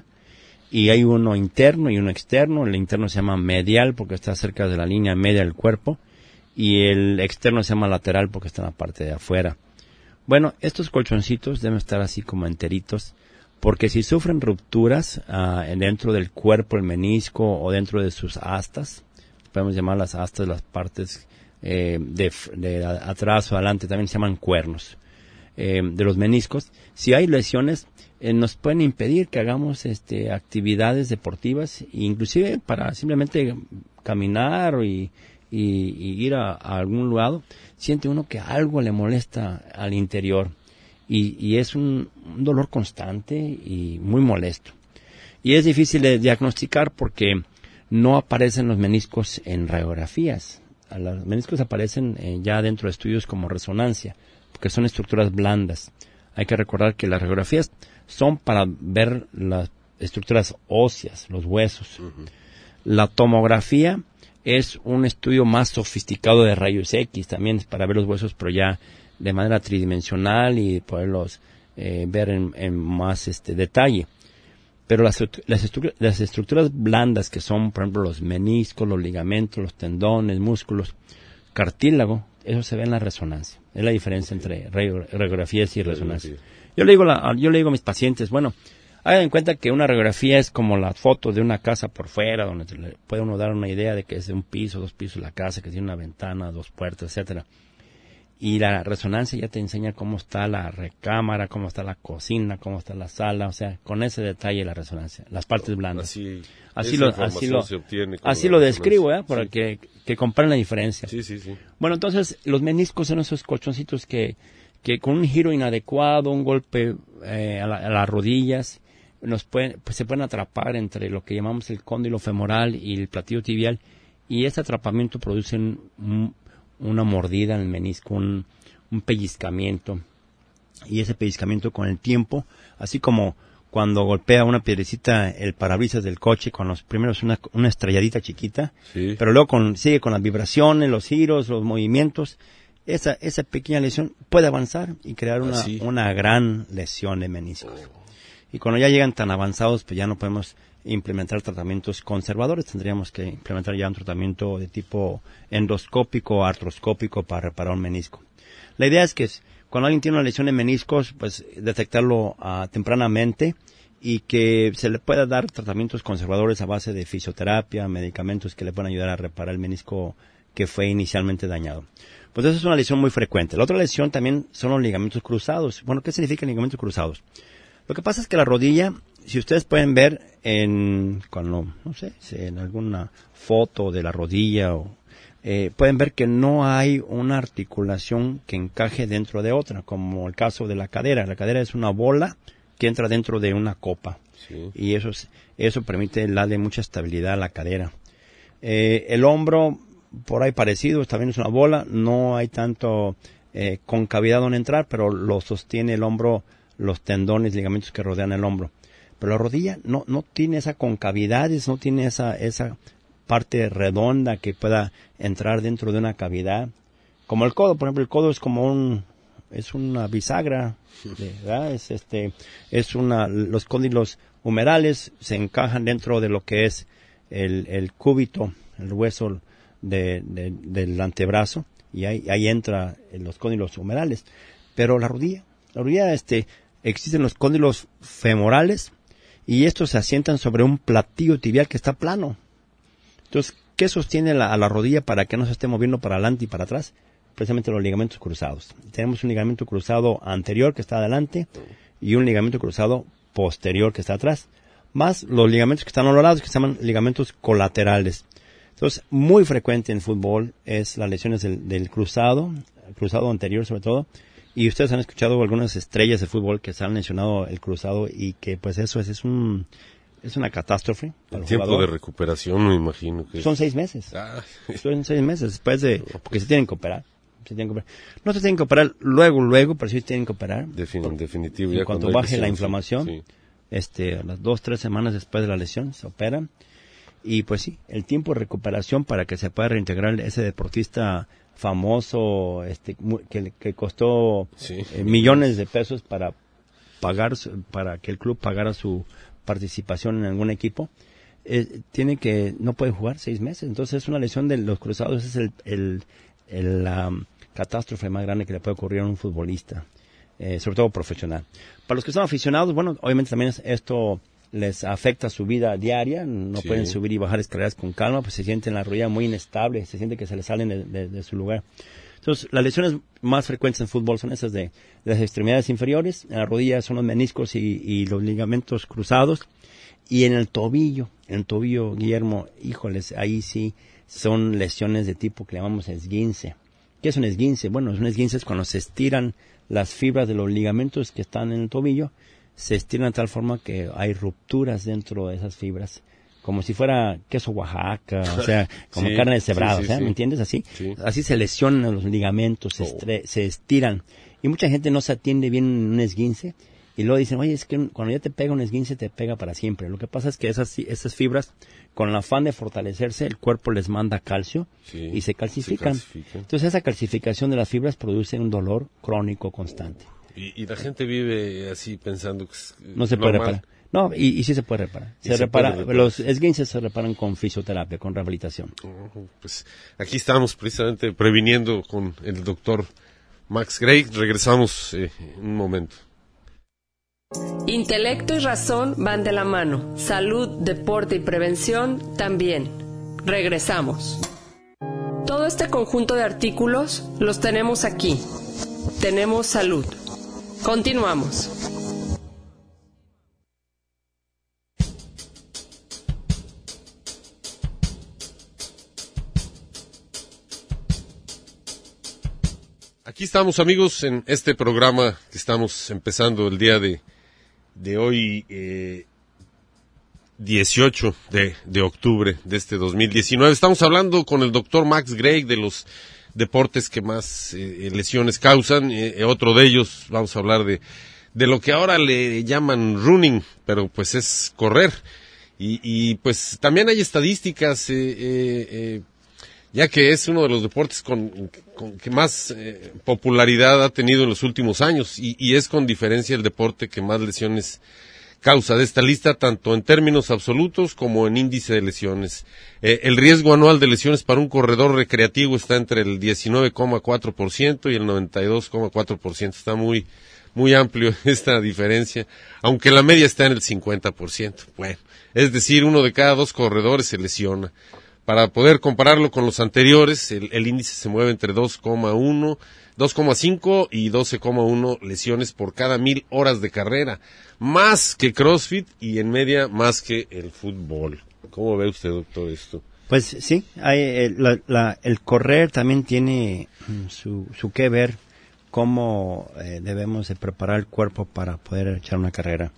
y hay uno interno y uno externo. El interno se llama medial porque está cerca de la línea media del cuerpo, y el externo se llama lateral porque está en la parte de afuera. Bueno, estos colchoncitos deben estar así como enteritos, porque si sufren rupturas uh, dentro del cuerpo, el menisco, o dentro de sus astas, podemos llamar las astas, las partes eh, de, de atrás o adelante, también se llaman cuernos, eh, de los meniscos. Si hay lesiones, eh, nos pueden impedir que hagamos este, actividades deportivas, inclusive para simplemente caminar y, y, y ir a, a algún lugar. Siente uno que algo le molesta al interior. Y, y es un, un dolor constante y muy molesto. Y es difícil de diagnosticar porque no aparecen los meniscos en radiografías. Los meniscos aparecen eh, ya dentro de estudios como resonancia, porque son estructuras blandas. Hay que recordar que las radiografías son para ver las estructuras óseas, los huesos. Uh-huh. La tomografía es un estudio más sofisticado de rayos X, también para ver los huesos, pero ya de manera tridimensional y poderlos eh, ver en, en más este detalle. Pero las, las, estructuras, las estructuras blandas, que son, por ejemplo, los meniscos, los ligamentos, los tendones, músculos, cartílago, eso se ve en la resonancia. Es la diferencia entre radiografías y resonancia. Yo le digo, la, yo le digo a mis pacientes, bueno, hagan en cuenta que una radiografía es como la foto de una casa por fuera, donde le puede uno dar una idea de que es de un piso, dos pisos la casa, que tiene una ventana, dos puertas, etcétera. Y la resonancia ya te enseña cómo está la recámara, cómo está la cocina, cómo está la sala, o sea, con ese detalle la resonancia, las partes blandas. Así, así lo, así lo, así lo describo, ¿eh? Para sí. que, que comparen la diferencia. Sí, sí, sí. Bueno, entonces, los meniscos son esos colchoncitos que, que con un giro inadecuado, un golpe eh, a, la, a las rodillas, nos pueden, pues se pueden atrapar entre lo que llamamos el cóndilo femoral y el platillo tibial, y ese atrapamiento produce un, una mordida en el menisco, un, un pellizcamiento, y ese pellizcamiento con el tiempo, así como cuando golpea una piedrecita el parabrisas del coche, con los primeros una, una estrelladita chiquita, sí. pero luego con, sigue con las vibraciones, los giros, los movimientos, esa, esa pequeña lesión puede avanzar y crear una, una gran lesión de meniscos. Oh. Y cuando ya llegan tan avanzados, pues ya no podemos implementar tratamientos conservadores, tendríamos que implementar ya un tratamiento de tipo endoscópico o artroscópico para reparar un menisco. La idea es que cuando alguien tiene una lesión de meniscos, pues detectarlo uh, tempranamente y que se le pueda dar tratamientos conservadores a base de fisioterapia, medicamentos que le puedan ayudar a reparar el menisco que fue inicialmente dañado. Pues eso es una lesión muy frecuente. La otra lesión también son los ligamentos cruzados. Bueno, ¿qué significan ligamentos cruzados? Lo que pasa es que la rodilla, si ustedes pueden ver en, cuando, no sé, en alguna foto de la rodilla, o, eh, pueden ver que no hay una articulación que encaje dentro de otra, como el caso de la cadera. La cadera es una bola que entra dentro de una copa. Sí. Y eso, es- eso permite darle mucha estabilidad a la cadera. Eh, el hombro, por ahí parecido, también es una bola, no hay tanto eh, concavidad donde entrar, pero lo sostiene el hombro, los tendones, ligamentos que rodean el hombro. Pero la rodilla no, no tiene esa concavidad, es- no tiene esa, esa parte redonda que pueda entrar dentro de una cavidad. Como el codo, por ejemplo, el codo es como un, es una bisagra, ¿verdad? Es este, es una, los cóndilos humerales se encajan dentro de lo que es el, el cúbito, el hueso de, de- del antebrazo, y ahí, ahí entra en los cóndilos humerales. Pero la rodilla, la rodilla, este, existen los cóndilos femorales, y estos se asientan sobre un platillo tibial que está plano. Entonces, ¿qué sostiene la, a la rodilla para que no se esté moviendo para adelante y para atrás? Precisamente los ligamentos cruzados. Tenemos un ligamento cruzado anterior que está adelante y un ligamento cruzado posterior que está atrás, más los ligamentos que están a los lados, que se llaman ligamentos colaterales. Entonces, muy frecuente en fútbol es las lesiones del, del cruzado, el cruzado anterior sobre todo, y ustedes han escuchado algunas estrellas de fútbol que se han lesionado el cruzado y que pues eso es, es un es una catástrofe para El el tiempo jugador. de recuperación, me imagino que... Son seis meses. Ah, Son seis meses después de... Porque se tienen que operar. Se tienen que operar. No se tienen que operar luego, luego, pero sí tienen que operar. defin- en definitivo. En ya cuanto cuando hay baje la lesión, inflamación, sí. este, a las dos, tres semanas después de la lesión, se operan. Y pues sí, el tiempo de recuperación para que se pueda reintegrar ese deportista famoso, este, mu- que, que costó Sí. eh, millones de pesos para pagar, su- para que el club pagara su participación en algún equipo, eh, tiene que, no puede jugar seis meses. Entonces es una lesión de los cruzados, es el, el, el, la um, catástrofe más grande que le puede ocurrir a un futbolista, eh, sobre todo profesional. Para los que son aficionados, bueno, obviamente también es- esto les afecta su vida diaria, no Sí. pueden subir y bajar escaleras con calma, pues se sienten la rodilla muy inestable, se siente que se les salen de, de- de su lugar. Entonces, las lesiones más frecuentes en fútbol son esas de, de las extremidades inferiores, en la rodilla son los meniscos y, y los ligamentos cruzados, y en el tobillo, en el tobillo, Guillermo, híjoles, ahí sí son lesiones de tipo que llamamos esguince. ¿Qué es un esguince? Bueno, un esguince es cuando se estiran las fibras de los ligamentos que están en el tobillo, se estiran de tal forma que hay rupturas dentro de esas fibras, como si fuera queso Oaxaca, o sea, como Sí, carne de cebrado, sí, sí, o sea, sí. ¿me entiendes? Así, Sí. así se lesionan los ligamentos, se, Oh. estre- se estiran, y mucha gente no se atiende bien en un esguince, y luego dicen, oye, es que un- cuando ya te pega un esguince, te pega para siempre. Lo que pasa es que esas, esas fibras, con el afán de fortalecerse, el cuerpo les manda calcio Sí, y se calcifican. se calcifican. Entonces esa calcificación de las fibras produce un dolor crónico constante. Y, y la gente vive así pensando que es eh, No se puede normal. reparar. No, y, y sí se puede reparar. Y Se, se repara, puede reparar. los esguinces se reparan con fisioterapia, con rehabilitación. Ujú, Pues aquí estamos precisamente previniendo con el doctor Max Gray. Regresamos eh, en un momento. Intelecto y razón van de la mano. Salud, deporte y prevención también. Regresamos. Todo este conjunto de artículos los tenemos aquí. Tenemos salud. Continuamos. Aquí estamos, amigos, en este programa que estamos empezando el día de, de hoy, eh, dieciocho de, de octubre de este dos mil diecinueve. Estamos hablando con el doctor Max Gray de los deportes que más eh, lesiones causan. Eh, otro de ellos, vamos a hablar de, de lo que ahora le llaman running, pero pues es correr. Y, y pues también hay estadísticas, eh, eh, eh, ya que es uno de los deportes con, con que más eh, popularidad ha tenido en los últimos años, y, y es con diferencia el deporte que más lesiones causa de esta lista, tanto en términos absolutos como en índice de lesiones. Eh, el riesgo anual de lesiones para un corredor recreativo está entre el diecinueve coma cuatro por ciento y el noventa y dos coma cuatro por ciento. Está muy, muy amplio esta diferencia, aunque la media está en el cincuenta por ciento. Bueno, es decir, uno de cada dos corredores se lesiona. Para poder compararlo con los anteriores, el, el índice se mueve entre dos coma uno, dos coma cinco y doce coma uno lesiones por cada mil horas de carrera, más que CrossFit y en media más que el fútbol. ¿Cómo ve usted, doctor, esto? Pues sí, hay, eh, la, la, el correr también tiene mm, su, su que ver cómo eh, debemos de preparar el cuerpo para poder echar una carrera.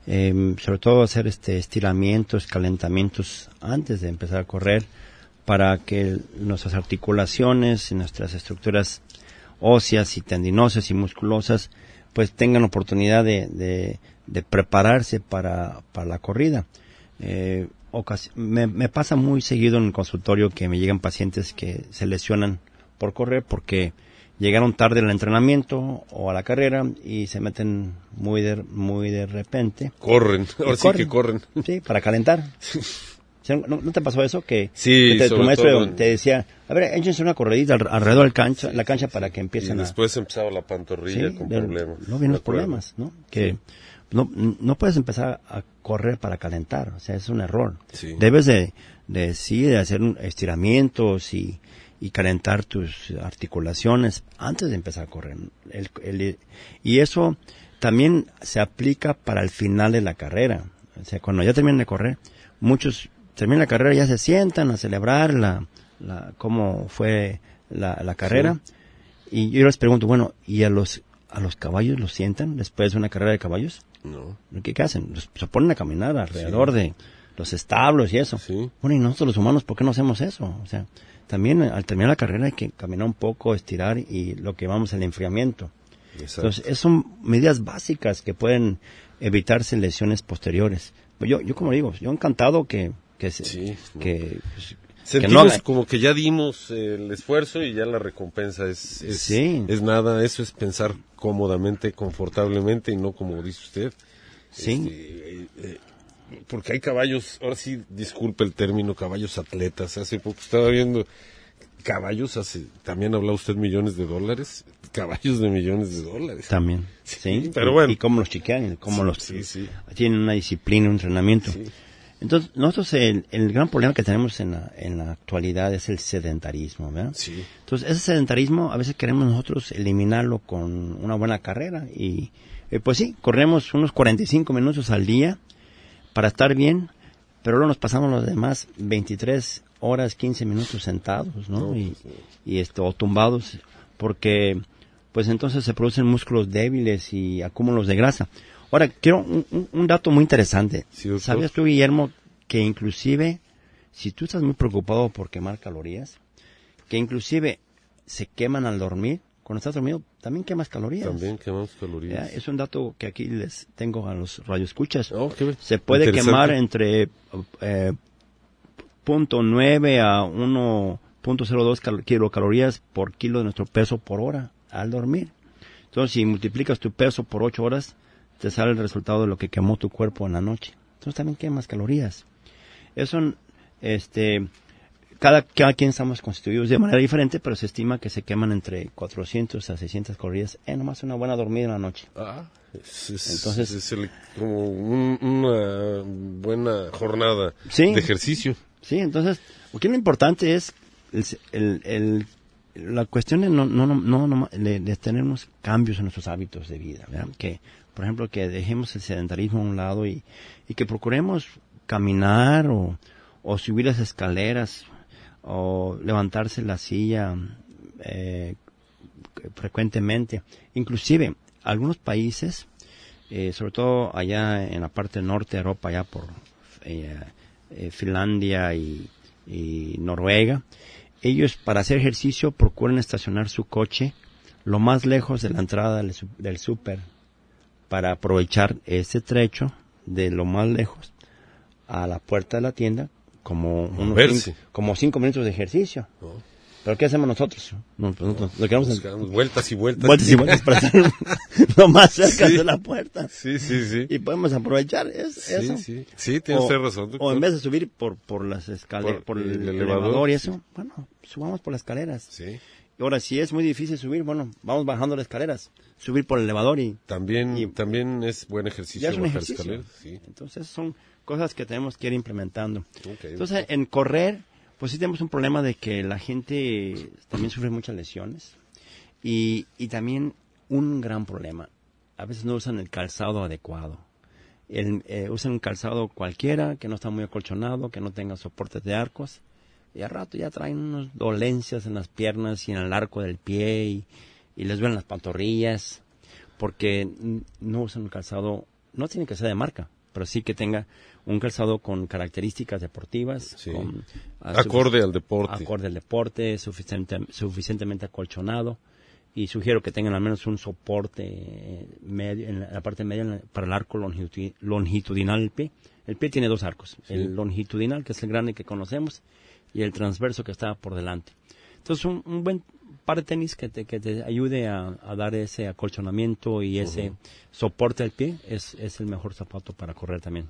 eh, sobre todo hacer este estiramientos, calentamientos antes de empezar a correr, para que nuestras articulaciones y nuestras estructuras óseas y tendinosas y musculosas pues tengan oportunidad de, de, de prepararse para, para la corrida. Eh, ocasi- me, me pasa muy seguido en el consultorio que me llegan pacientes que se lesionan por correr porque llegaron tarde al entrenamiento o a la carrera y se meten muy de, muy de repente. Corren, ahora sí corren. que corren. Sí, para calentar. ¿No, ¿No te pasó eso? Que, Sí, que te, tu sobre maestro todo en- te decía, a ver, échense una corredita al- alrededor del cancha, la cancha para que Y empiecen a... después empezaba la pantorrilla Sí, con de- problemas. No vienen Me los acuerdo. problemas, ¿no? Que no, no puedes empezar a correr para calentar, o sea, es un error. Sí. Debes de, de sí, de hacer un- estiramientos y, y calentar tus articulaciones antes de empezar a correr. El, el- y eso también se aplica para el final de la carrera. O sea, cuando ya terminan de correr, muchos terminan la carrera, ya se sientan a celebrar la, la cómo fue la, la carrera. Y yo les pregunto, bueno, ¿y a los a los caballos los sientan después de una carrera de caballos? No. ¿Qué, qué hacen? Los- se ponen a caminar alrededor de los establos y eso. Sí. Bueno, y nosotros los humanos, ¿por qué no hacemos eso? O sea, también al terminar la carrera hay que caminar un poco, estirar y lo que vamos al enfriamiento. Exacto. Entonces, esas son medidas básicas que pueden evitarse lesiones posteriores. Yo, yo como digo, yo encantado que que se- Sí. que, pues, que Sentimos no haga- como que ya dimos eh, el esfuerzo y ya la recompensa es, es, Sí. es nada. Eso es pensar cómodamente, confortablemente y no como dice usted. Sí. Este, eh, eh, porque hay caballos, ahora sí, disculpe el término, caballos atletas. Hace poco estaba viendo caballos, hace, también habla usted millones de dólares, caballos de millones de dólares. También, sí, pero y, bueno. y cómo los chiquean, cómo Sí, los sí, sí. tienen una disciplina, un entrenamiento. Sí. Entonces, nosotros el, el gran problema que tenemos en la, en la actualidad es el sedentarismo, ¿verdad? Sí. Entonces, ese sedentarismo a veces queremos nosotros eliminarlo con una buena carrera y, eh, pues sí, corremos unos cuarenta y cinco minutos al día para estar bien, pero luego nos pasamos los demás veintitrés horas, quince minutos sentados, ¿no? No, y, pues, sí. y esto, o tumbados, porque pues entonces se producen músculos débiles y acúmulos de grasa. Ahora, quiero un, un- un dato muy interesante. Sí, doctor. ¿Sabías tú, Guillermo, que inclusive, si tú estás muy preocupado por quemar calorías, que inclusive se queman al dormir, cuando estás dormido, también quemas calorías? También quemamos Ya, calorías. es un dato que aquí les tengo a los radioescuchas. Oh, qué Se puede interesante. quemar entre eh, punto nueve a uno punto cero dos cal- kilocalorías por kilo de nuestro peso por hora al dormir. Entonces, si multiplicas tu peso por ocho horas, te sale el resultado de lo que quemó tu cuerpo en la noche. Entonces, también quemas calorías. Eso, este, cada, cada quien estamos constituidos de manera diferente, pero se estima que se queman entre cuatrocientas a seiscientas calorías en nomás una buena dormida en la noche. Ah, es, es- Entonces- es el- como un- una buena jornada Sí. de ejercicio. Sí, entonces, aquí lo importante es el, el, el- la cuestión de no, no, no, no, no- de, de tener unos cambios en nuestros hábitos de vida, ¿verdad? Que, por ejemplo, que dejemos el sedentarismo a un lado y, y que procuremos caminar o, o subir las escaleras o levantarse la silla eh, frecuentemente. Inclusive, algunos países, eh, sobre todo allá en la parte norte de Europa, allá por eh, eh, Finlandia y, y Noruega, ellos para hacer ejercicio procuran estacionar su coche lo más lejos de la entrada del, su- del súper para aprovechar ese trecho de lo más lejos a la puerta de la tienda como unos Moverse. cinco, como cinco minutos de ejercicio. ¿No? ¿Pero qué hacemos nosotros? No, pues nosotros lo queremos en- Buscamos vueltas y vueltas. vueltas y vueltas para estar lo más cerca Sí. de la puerta. Sí, sí, sí. Y podemos aprovechar es, Sí, eso. sí. Sí, tiene usted razón, doctor. O en vez de subir por, por las escaleras, Por por, el, el elevador, elevador, y sí. eso, bueno, subamos por las escaleras. Sí. Y ahora, si es muy difícil subir, bueno, vamos bajando las escaleras. Subir por el elevador y También, Y- también es buen ejercicio ya es un bajar ejercicio. escaleras. Sí. Entonces, son cosas que tenemos que ir implementando. Ok. Entonces, en correr, pues sí tenemos un problema de que la gente también sufre muchas lesiones. Y, y también un gran problema. A veces no usan el calzado adecuado. El, eh, usan un calzado cualquiera que no está muy acolchonado, que no tenga soportes de arcos. Y al rato ya traen unas dolencias en las piernas y en el arco del pie y, y les duelen las pantorrillas porque n- no usan un calzado no tiene que ser de marca, pero sí que tenga un calzado con características deportivas, Sí. con, ah, Acorde sufic- al deporte. acorde al deporte, suficiente, suficientemente acolchonado, y sugiero que tengan al menos un soporte eh, medio, en la, la parte media en la- para el arco longitud- longitudinal del pie. El pie tiene dos arcos, Sí. el longitudinal, que es el grande que conocemos, y el transverso, que está por delante. Entonces, un, un buen par de tenis que te, que te ayude a, a dar ese acolchonamiento y ese Ujú. soporte al pie es, es el mejor zapato para correr también.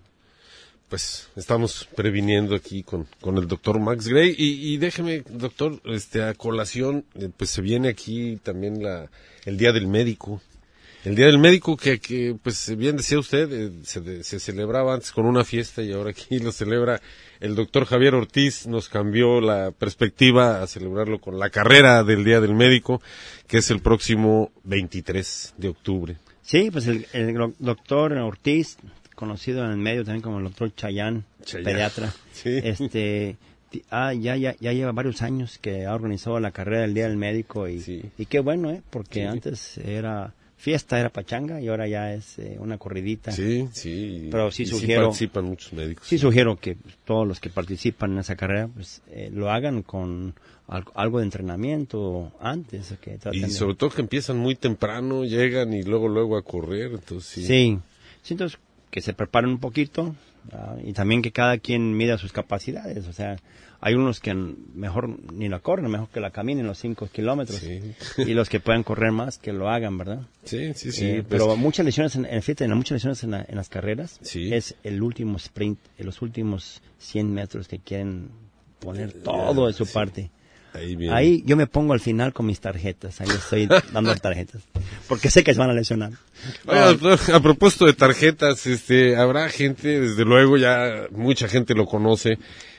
Pues estamos previniendo aquí con, con el doctor Max Gray. Y, y déjeme, doctor, este, a colación, eh, pues se viene aquí también la, el Día del Médico. El Día del Médico que, que pues bien decía usted, eh, se, de- se celebraba antes con una fiesta y ahora aquí lo celebra el doctor Javier Ortiz. Nos cambió la perspectiva a celebrarlo con la carrera del Día del Médico, que es el próximo veintitrés de octubre. Sí, pues el, el gro- doctor Ortiz, conocido en el medio también como el doctor Chayán, Chayán. pediatra, Sí. este, ti- ah, ya, ya, ya lleva varios años que ha organizado la carrera del Día del Médico y, Sí. y qué bueno, ¿eh? Porque Sí. antes era fiesta, era pachanga y ahora ya es eh, una corridita. Sí, sí. Pero sí y sugiero- participan muchos médicos. Sí sugiero que todos los que participan en esa carrera pues eh, lo hagan con al- algo de entrenamiento antes. Que traten Y de- sobre todo que empiezan muy temprano, llegan y luego luego a correr, entonces sí. Sí, sí, entonces que se preparen un poquito, ¿verdad? Y también que cada quien mida sus capacidades. O sea, hay unos que n- mejor ni la corren, mejor que la caminen los cinco kilómetros. Sí. Y los que puedan correr más, que lo hagan, ¿verdad? Sí, sí, sí. Eh, pues, pero muchas lesiones, en, en, fíjate, en muchas lesiones en, la- en las carreras, Sí. es el último sprint, en los últimos cien metros que quieren poner todo de su sí. parte. ahí viene. Ahí yo me pongo al final con mis tarjetas, ahí estoy dando tarjetas, porque sé que se van a lesionar. Oiga, doctor, a propósito de tarjetas, este, habrá gente, desde luego ya mucha gente lo conoce,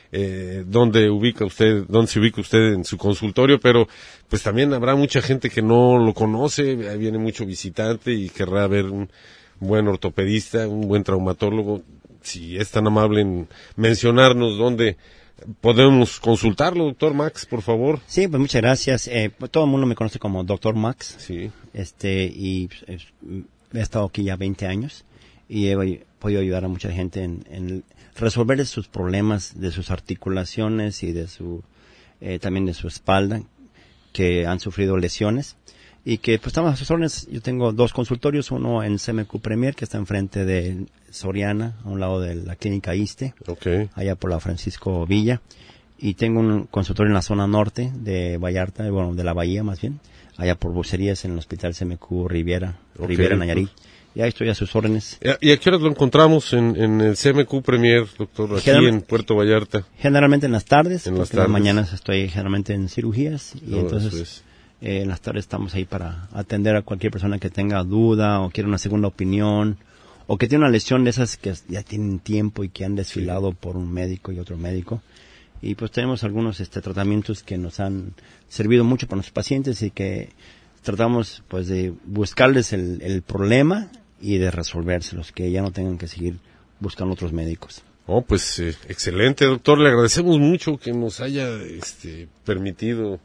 eh, dónde ubica usted, dónde se ubica usted en su consultorio, pero pues también habrá mucha gente que no lo conoce, ahí viene mucho visitante y querrá ver un buen ortopedista, un buen traumatólogo. Si es tan amable en mencionarnos dónde podemos consultarlo, doctor Max, por favor. Sí, pues muchas gracias. Eh, pues, todo el mundo me conoce como doctor Max. Sí. Este, y pues, es- he estado aquí ya veinte años y he podido ayudar a mucha gente en, en resolver sus problemas de sus articulaciones y de su, eh, también de su espalda, que han sufrido lesiones y que pues estamos a sus órdenes. Yo tengo dos consultorios, uno en C M Q Premier, que está enfrente de Soriana, a un lado de la clínica ISSSTE, Ok. allá por la Francisco Villa, y tengo un consultorio en la zona norte de Vallarta, bueno, de la Bahía más bien, allá por Bucerías, en el Hospital C M Q Riviera, Ok. Riviera Nayarit. Y ahí estoy a sus órdenes. ¿Y a qué horas lo encontramos en, en el C M Q Premier, doctor, aquí General- en Puerto Vallarta? Generalmente en las tardes, En porque las en las tardes. mañanas estoy generalmente en cirugías, y No, entonces eso es. eh, en las tardes estamos ahí para atender a cualquier persona que tenga duda o quiera una segunda opinión, o que tiene una lesión de esas que ya tienen tiempo y que han desfilado por un médico y otro médico. Y pues tenemos algunos este, tratamientos que nos han servido mucho para nuestros pacientes y que tratamos pues de buscarles el, el problema y de resolvérselos, que ya no tengan que seguir buscando otros médicos. Oh, pues eh, excelente, doctor. Le agradecemos mucho que nos haya este, permitido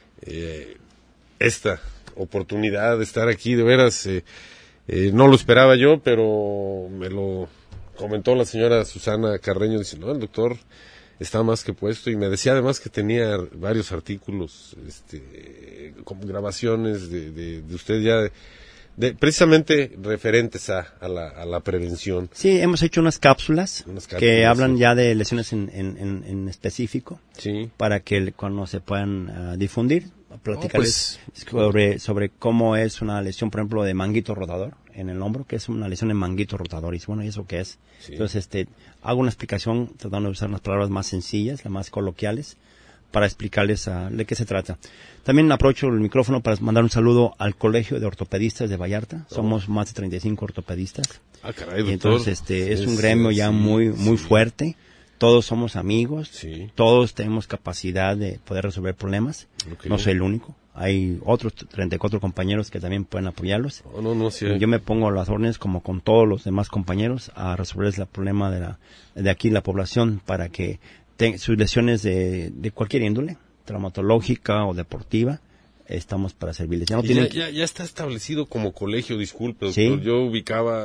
eh, esta oportunidad de estar aquí. De veras, eh, eh, no lo esperaba yo, pero me lo comentó la señora Susana Carreño. Dice, no, el doctor está más que puesto. Y me decía además que tenía varios artículos, este, con grabaciones de, de, de usted ya... De, De, precisamente referentes a, a, la, a la prevención. Sí, hemos hecho unas cápsulas, Unas que cápsulas, hablan sí. ya de lesiones en, en, en, en específico, Sí. para que el- cuando se puedan ah, difundir, platicarles pues, sobre, sobre cómo es una lesión, por ejemplo, de manguito rotador en el hombro, que es una lesión de manguito rotador. Y dice, bueno, ¿y eso qué es? Sí. Entonces, este, hago una explicación tratando de usar unas palabras más sencillas, las más coloquiales, para explicarles ah, de qué se trata. También aprovecho el micrófono para mandar un saludo al Colegio de Ortopedistas de Vallarta. Somos más de treinta y cinco ortopedistas. Ah, caray, Y doctor. entonces este es Sí, un sí, gremio ya sí, muy muy sí. fuerte. Todos somos amigos. Sí. Todos tenemos capacidad de poder resolver problemas. Ok. No soy el único. Hay otros treinta y cuatro compañeros que también pueden apoyarlos. No, no, no, sí. Y yo me pongo a las órdenes, como con todos los demás compañeros, a resolver el problema de la de aquí la población, para que te- sus lesiones de, de cualquier índole, traumatológica o deportiva, estamos para servirles. Ya no Y tienen ya, que- ya, ya está establecido como colegio, disculpe, Sí. doctor. Yo ubicaba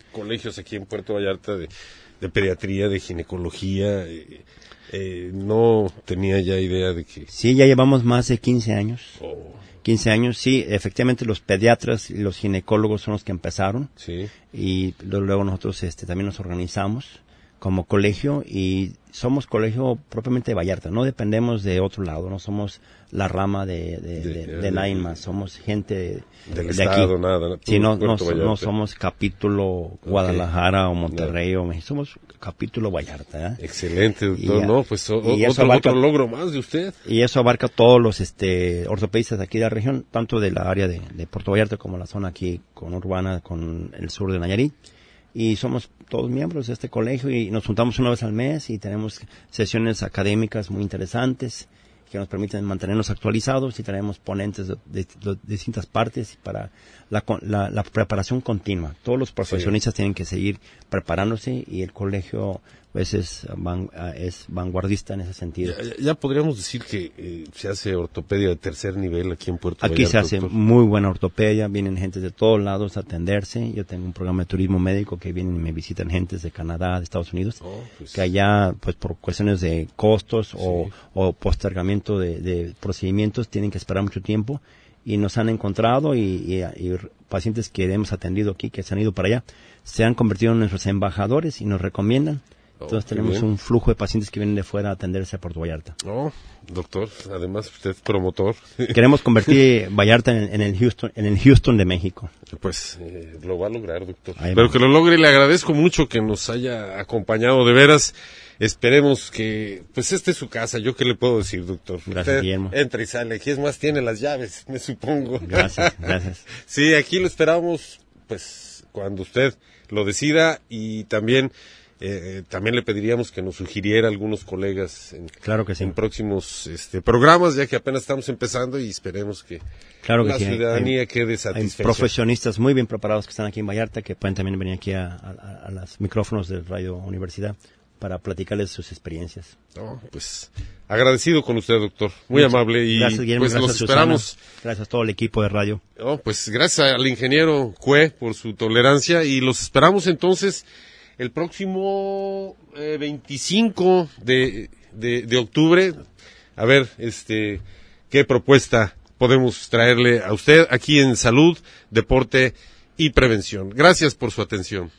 colegios aquí en Puerto Vallarta de, de pediatría, de ginecología. Eh, eh, no tenía ya idea de que... Sí, ya llevamos más de quince años. Oh. quince años, sí, efectivamente los pediatras y los ginecólogos son los que empezaron. Sí. Y luego nosotros este, también nos organizamos como colegio y somos colegio propiamente de Vallarta, no dependemos de otro lado, no somos la rama de, de, de, de, de nadie más, somos gente del de estado, aquí. nada. Sí, no, no, no somos capítulo Guadalajara okay. o Monterrey no. o México, somos capítulo Vallarta. ¿eh? Excelente, doctor, y, no, pues o, y otro, abarca, otro logro más de usted. Y eso abarca todos los este ortopedistas de aquí de la región, tanto de la área de, de Puerto Vallarta como la zona aquí con urbana, con el sur de Nayarit. Y somos todos miembros de este colegio y nos juntamos una vez al mes y tenemos sesiones académicas muy interesantes que nos permiten mantenernos actualizados y tenemos ponentes de, de, de distintas partes para la, la, la preparación continua. Todos los profesionistas sí. tienen que seguir preparándose y el colegio pues es, van, es vanguardista en ese sentido. Ya, ya podríamos decir que eh, se hace ortopedia de tercer nivel aquí en Puerto Aquí Vallarta. Aquí se hace doctor. muy buena ortopedia, vienen gentes de todos lados a atenderse. Yo tengo un programa de turismo médico que vienen y me visitan gentes de Canadá, de Estados Unidos, oh, pues. que allá pues por cuestiones de costos sí. o, o postergamiento de, de procedimientos tienen que esperar mucho tiempo y nos han encontrado y, y, y pacientes que hemos atendido aquí, que se han ido para allá, se han convertido en nuestros embajadores y nos recomiendan. Entonces oh, tenemos bien. un flujo de pacientes que vienen de fuera a atenderse a Puerto Vallarta. Oh, doctor, además usted es promotor. Queremos convertir Vallarta en, en el Houston, en el Houston de México. Pues eh, lo va a lograr, doctor. Ahí Pero va. que lo logre, le agradezco mucho que nos haya acompañado de veras. Esperemos que, pues esta es su casa, yo qué le puedo decir, doctor. Gracias, usted Guillermo. Entra y sale, aquí es más, tiene las llaves, me supongo. Gracias, gracias. Sí, aquí lo esperamos, pues, cuando usted lo decida y también... Eh, también le pediríamos que nos sugiriera algunos colegas en, claro que sí. en próximos este, programas, ya que apenas estamos empezando y esperemos que, claro que la sí. ciudadanía hay, quede satisfecha. Hay profesionistas muy bien preparados que están aquí en Vallarta, que pueden también venir aquí a, a, a los micrófonos de Radio Universidad para platicarles sus experiencias. Oh, pues agradecido con usted, doctor, muy Muchas, amable y gracias, Guillermo, pues gracias, los esperamos. Susana, gracias a todo el equipo de radio. Oh, pues gracias al ingeniero Cue por su tolerancia y los esperamos entonces el próximo eh, veinticinco de, de, de octubre, a ver, este, qué propuesta podemos traerle a usted aquí en Salud, Deporte y Prevención. Gracias por su atención.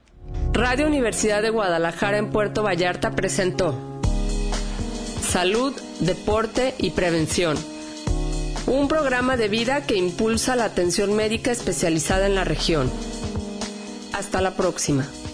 Radio Universidad de Guadalajara en Puerto Vallarta presentó Salud, Deporte y Prevención, un programa de vida que impulsa la atención médica especializada en la región. Hasta la próxima.